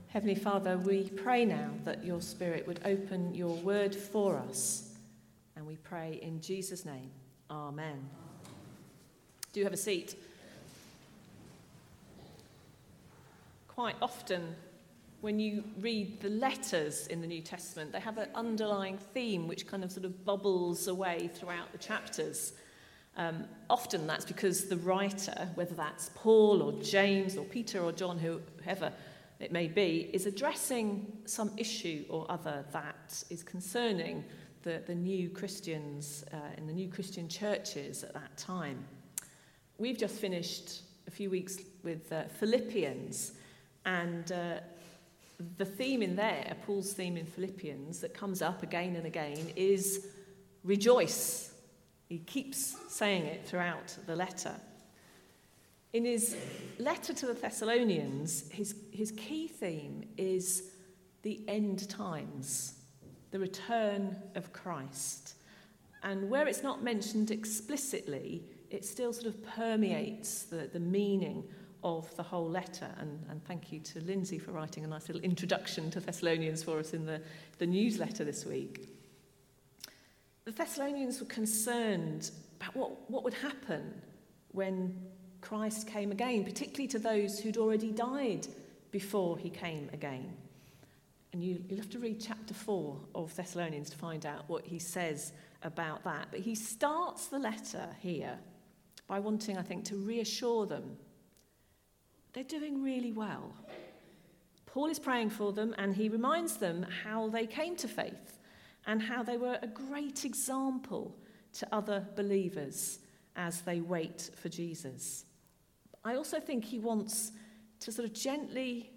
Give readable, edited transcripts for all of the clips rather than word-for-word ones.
Heavenly Father, we pray now that your Spirit would open your word for us. And we pray in Jesus' name. Amen. Do have a seat. Quite often, when you read the letters in the New Testament, they have an underlying theme which kind of sort of bubbles away throughout the chapters. Often that's because the writer, whether that's Paul or James or Peter or John, whoever it may be, is addressing some issue or other that is concerning the new Christians in the new Christian churches at that time. We've just finished a few weeks with Philippians, and the theme in there, Paul's theme in Philippians, that comes up again and again is rejoice. He keeps saying it throughout the letter. In his letter to the Thessalonians, his key theme is the end times, the return of Christ. And where it's not mentioned explicitly, it still sort of permeates the meaning of the whole letter. And thank you to Lindsay for writing a nice little introduction to Thessalonians for us in the newsletter this week. The Thessalonians were concerned about what would happen when Christ came again, particularly to those who'd already died before he came again. And you'll have to read chapter 4 of Thessalonians to find out what he says about that. But he starts the letter here by wanting, I think, to reassure them. They're doing really well. Paul is praying for them, and he reminds them how they came to faith and how they were a great example to other believers as they wait for Jesus. I also think he wants to sort of gently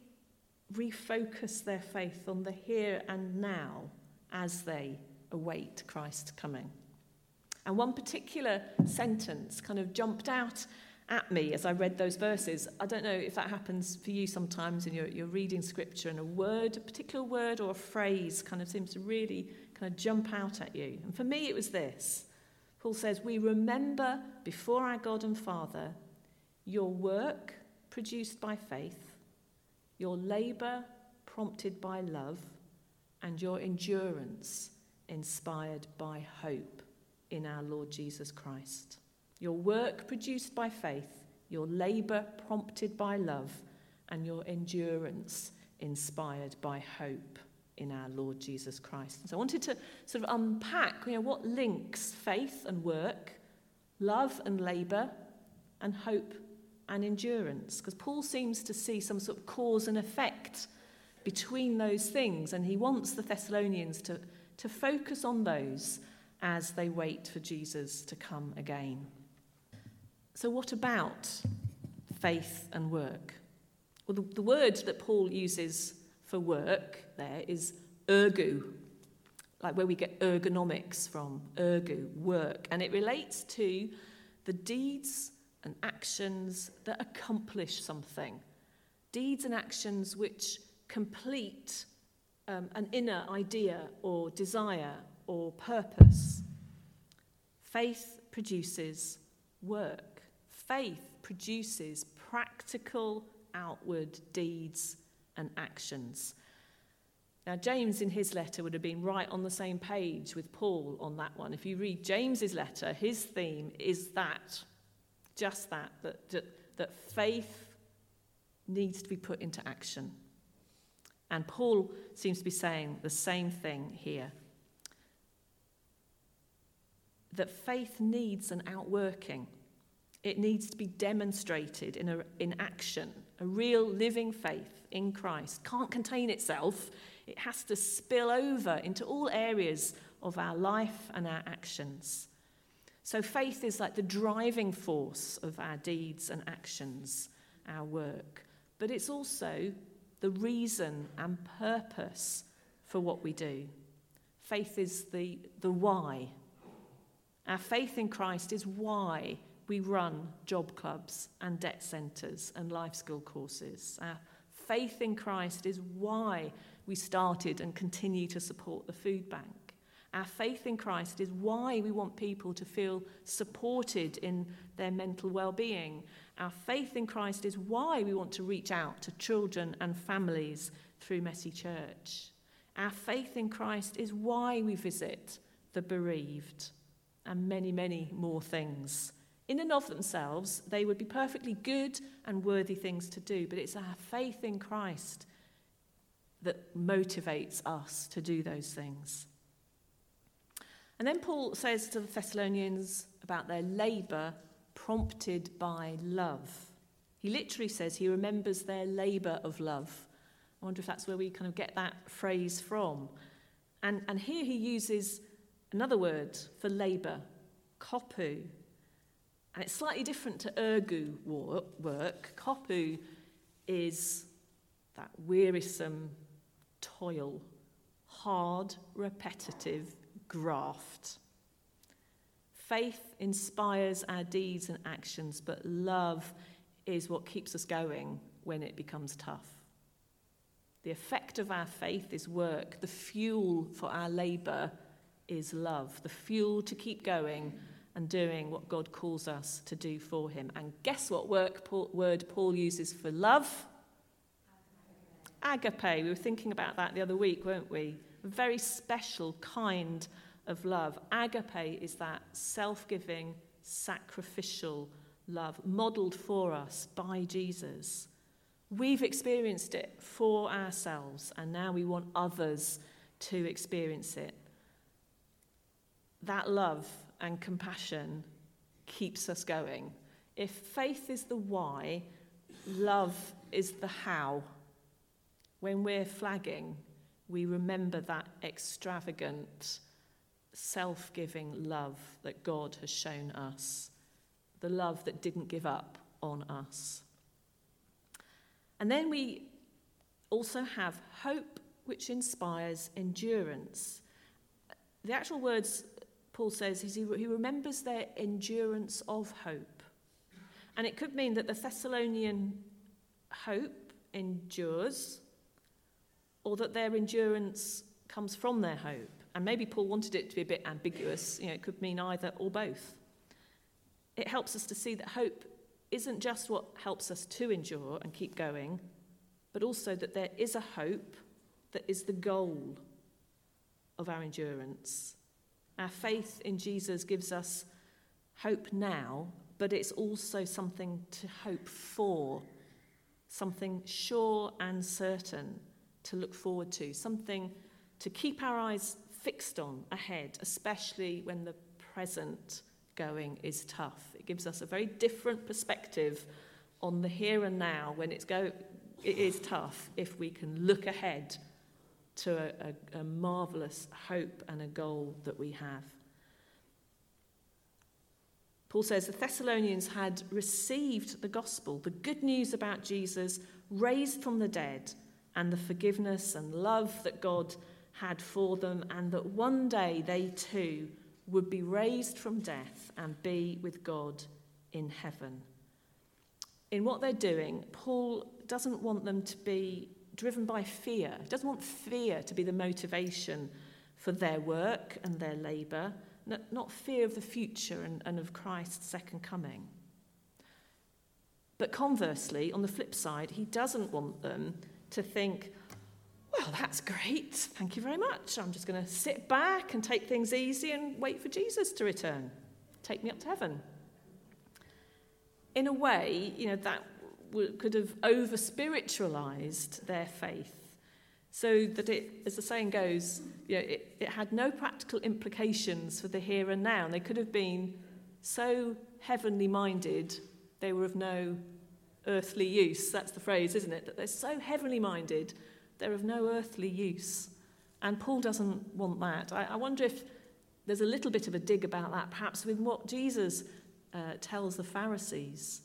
refocus their faith on the here and now as they await Christ coming. And one particular sentence kind of jumped out at me as I read those verses. I don't know if that happens for you sometimes in your reading scripture, and a particular word or a phrase kind of seems to really kind of jump out at you. And for me it was this. Paul says, "We remember before our God and Father your work produced by faith, your labour prompted by love, and your endurance inspired by hope in our Lord Jesus Christ." Your work produced by faith, your labour prompted by love, and your endurance inspired by hope in our Lord Jesus Christ. And so I wanted to sort of unpack, what links faith and work, love and labour, and hope and endurance. Because Paul seems to see some sort of cause and effect between those things, and he wants the Thessalonians to focus on those as they wait for Jesus to come again. So what about faith and work? Well, the word that Paul uses for work there is ergu, like where we get ergonomics from, ergu, work. And it relates to the deeds and actions that accomplish something. Deeds and actions which complete an inner idea or desire or purpose. Faith produces work. Faith produces practical outward deeds and actions. Now, James in his letter would have been right on the same page with Paul on that one. If you read James's letter, his theme is that faith needs to be put into action. And Paul seems to be saying the same thing here. That faith needs an outworking. It needs to be demonstrated in action. A real living faith in Christ can't contain itself. It has to spill over into all areas of our life and our actions. So faith is like the driving force of our deeds and actions, our work. But it's also the reason and purpose for what we do. Faith is the why. Our faith in Christ is why we run job clubs and debt centres and life skill courses. Our faith in Christ is why we started and continue to support the food bank. Our faith in Christ is why we want people to feel supported in their mental well-being. Our faith in Christ is why we want to reach out to children and families through Messy Church. Our faith in Christ is why we visit the bereaved, and many, many more things. In and of themselves, they would be perfectly good and worthy things to do, but it's our faith in Christ that motivates us to do those things. And then Paul says to the Thessalonians about their labour prompted by love. He literally says he remembers their labour of love. I wonder if that's where we kind of get that phrase from. And here he uses another word for labour, kopu. And it's slightly different to ergu work. Kopu is that wearisome toil, hard, repetitive graft. Faith inspires our deeds and actions, but love is what keeps us going when it becomes tough. The effect of our faith is work. The fuel for our labour is love. The fuel to keep going and doing what God calls us to do for him. And guess what word Paul uses for love? Agape. We were thinking about that the other week, weren't we? A very special kind of love. Agape is that self-giving, sacrificial love modelled for us by Jesus. We've experienced it for ourselves, and now we want others to experience it. That love and compassion keeps us going. If faith is the why, love is the how. When we're flagging, we remember that extravagant, self-giving love that God has shown us, the love that didn't give up on us. And then we also have hope, which inspires endurance. The actual words Paul says is he remembers their endurance of hope. And it could mean that the Thessalonian hope endures, or that their endurance comes from their hope. And maybe Paul wanted it to be a bit ambiguous. It could mean either or both. It helps us to see that hope isn't just what helps us to endure and keep going, but also that there is a hope that is the goal of our endurance. Our faith in Jesus gives us hope now, but it's also something to hope for, something sure and certain to look forward to, something to keep our eyes fixed on ahead, especially when the present going is tough. It gives us a very different perspective on the here and now when it is tough, if we can look ahead to a marvellous hope and a goal that we have. Paul says the Thessalonians had received the gospel, the good news about Jesus raised from the dead, and the forgiveness and love that God had for them, and that one day they too would be raised from death and be with God in heaven. In what they're doing, Paul doesn't want them to be driven by fear. He doesn't want fear to be the motivation for their work and their labour, not fear of the future and of Christ's second coming. But conversely, on the flip side, he doesn't want them to think, well, that's great, thank you very much. I'm just going to sit back and take things easy and wait for Jesus to return. Take me up to heaven. In a way, that could have over-spiritualised their faith, so that it, as the saying goes, it had no practical implications for the here and now. And they could have been so heavenly minded, they were of no earthly use. That's the phrase, isn't it? That they're so heavenly minded, they're of no earthly use. And Paul doesn't want that. I wonder if there's a little bit of a dig about that, perhaps with what Jesus tells the Pharisees.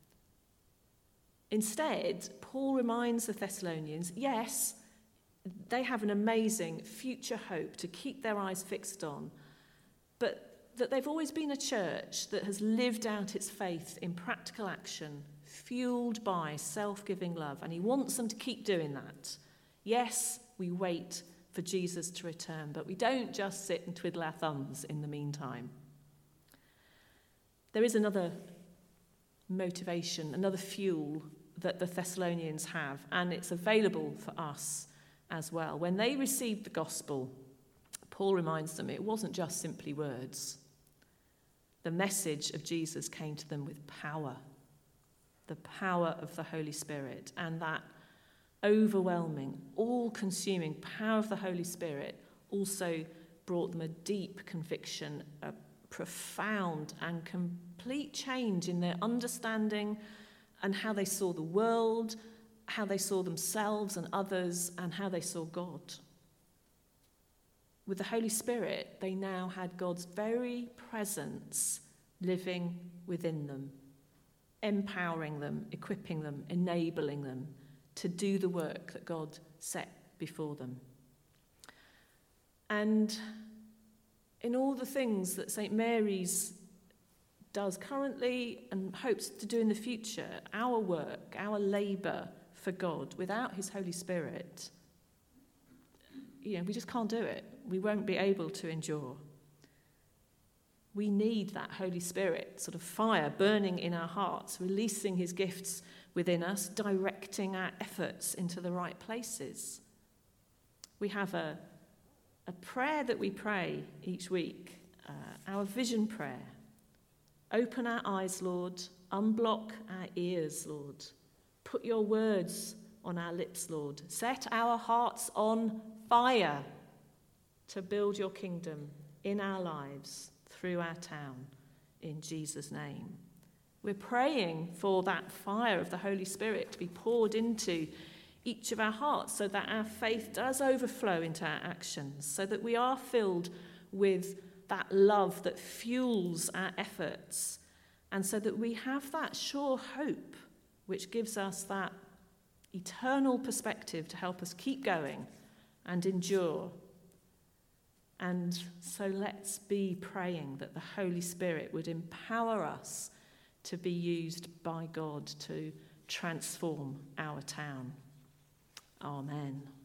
Instead, Paul reminds the Thessalonians, yes, they have an amazing future hope to keep their eyes fixed on, but that they've always been a church that has lived out its faith in practical action, fueled by self-giving love, and he wants them to keep doing that. Yes, we wait for Jesus to return, but we don't just sit and twiddle our thumbs in the meantime. There is another motivation, another fuel that the Thessalonians have, and it's available for us as well. When they received the gospel, Paul reminds them it wasn't just simply words. The message of Jesus came to them with power, the power of the Holy Spirit, and that overwhelming, all-consuming power of the Holy Spirit also brought them a deep conviction, a profound and complete change in their understanding and how they saw the world, how they saw themselves and others, and how they saw God. With the Holy Spirit, they now had God's very presence living within them, empowering them, equipping them, enabling them to do the work that God set before them. And in all the things that St. Mary's does currently and hopes to do in the future, our work, our labour for God, without his Holy Spirit, we just can't do it. We won't be able to endure. We need that Holy Spirit, sort of fire burning in our hearts, releasing his gifts within us, directing our efforts into the right places. We have a prayer that we pray each week, our vision prayer. Open our eyes, Lord. Unblock our ears, Lord. Put your words on our lips, Lord. Set our hearts on fire to build your kingdom in our lives, through our town, in Jesus' name. We're praying for that fire of the Holy Spirit to be poured into each of our hearts so that our faith does overflow into our actions, so that we are filled with that love that fuels our efforts, and so that we have that sure hope which gives us that eternal perspective to help us keep going and endure. And so let's be praying that the Holy Spirit would empower us to be used by God to transform our town. Amen.